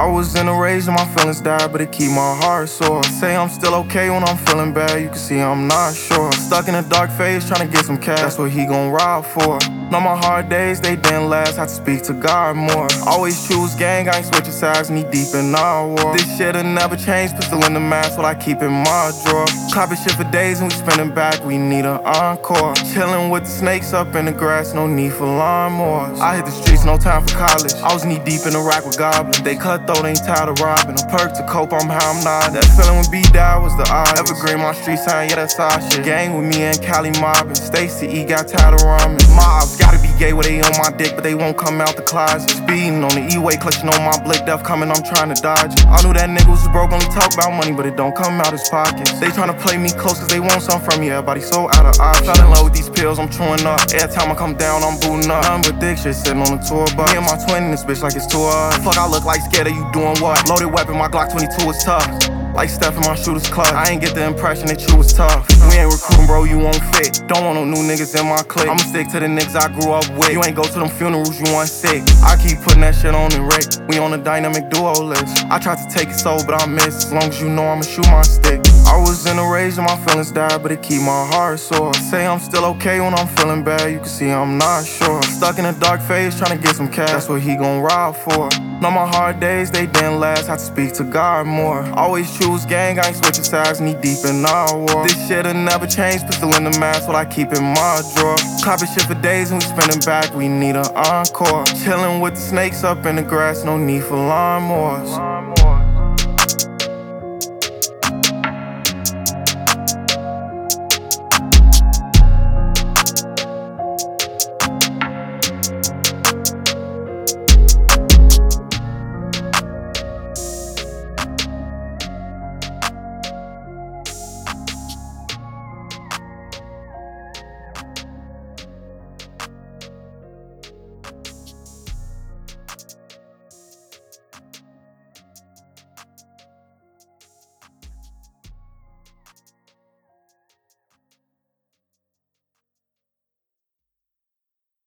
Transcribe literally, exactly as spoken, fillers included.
I was in a rage and my feelings died, but it keep my heart sore. Say I'm still okay when I'm feeling bad, you can see I'm not sure. Stuck in a dark phase, trying to get some cash, that's what he gon' ride for. Know my hard days, they didn't last, had to speak to God more. Always choose gang, I ain't switching sides, knee deep in our war. This shit'll never change, pistol in the mask, what I keep in my drawer. Copy shit for days and we spinning back, we need an encore. Chillin' with the snakes up in the grass, no need for lawnmowers. I hit the streets, no time for college, I was knee deep in the rack with goblins. They cutthroat, ain't tired of robbing. A perk to cope, I'm how I'm not. That feeling when B died was the odds. Evergreen, my street sign, yeah, that's our shit. Gang with me and Cali mobbing. Stacy E got tired of ramen. Mobs gotta be gay where they on my dick, but they won't come out the closet. Speeding on the E-way, clutching on my blick. Death coming, I'm trying to dodge it. I knew that nigga was broke, only talk about money, but it don't come out his pockets. They tryna play me close cause they want something from me. Everybody so out of options. Fell in love with these pills, I'm chewing up. Every time I come down, I'm booting up. Nothing but dick shit sitting on the tour bus. Me and my twin in this bitch like it's two of us. Fuck, I look like scared of you doing what? Loaded weapon, my Glock twenty-two is tough. Like Steph in my shooter's clutch. I ain't get the impression that you was tough. We ain't recruiting, bro, you won't fit. Don't want no new niggas in my clique. I'ma stick to the niggas I grew up with. You ain't go to them funerals, you want sick. I keep putting that shit on the rate. We on a dynamic duo list. I tried to take it so, but I missed. As long as you know I'ma shoot my stick. I was in a rage and my feelings died, but it keep my heart sore. Say I'm still okay when I'm feeling bad, you can see I'm not sure. Stuck in a dark phase, trying to get some cash, that's what he gon' ride for. Know my hard days, they didn't last, had to speak to God more. Always choose gang, I ain't switching sides, knee deep in our war. This shit'll never change, pistol in the mask, what I keep in my drawer. Copy shit for days and we spinning back, we need an encore. Chillin' with the snakes up in the grass, no need for lawnmowers.